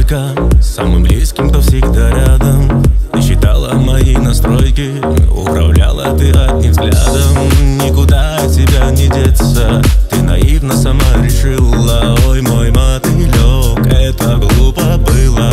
человека, самым близким, кто всегда рядом. Ты считала мои настройки, управляла ты одним взглядом. Никуда от тебя не деться, ты наивно сама решила. Ой, мой мотылек, это глупо было.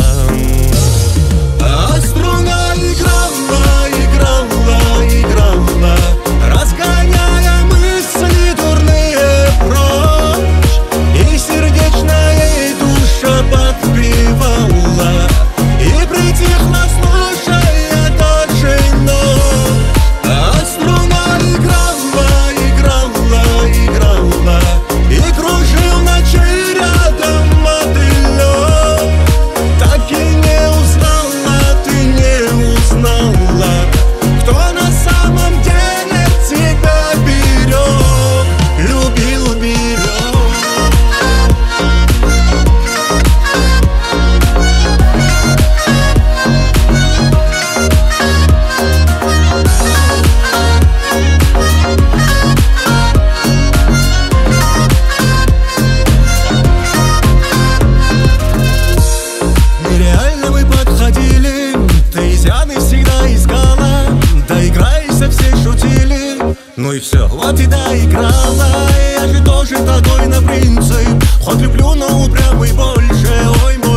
А струна играла, играла, играла, разгоняя мысли дурные прочь, и сердечная душа подпевала, и притихла, слушая даже ночь. А струна играла, играла, играла, и кружил ночи рядом мотылек. Так и не узнала, ты не узнала, кто на самом деле тебя берег, любил, берег. Нереально мы подходили, ты изъяны всегда искала. Доиграйся, все шутили, ну и все, вот и доиграла. Я же тоже такой на принцип, хоть люблю, но упрямый больше. Ой,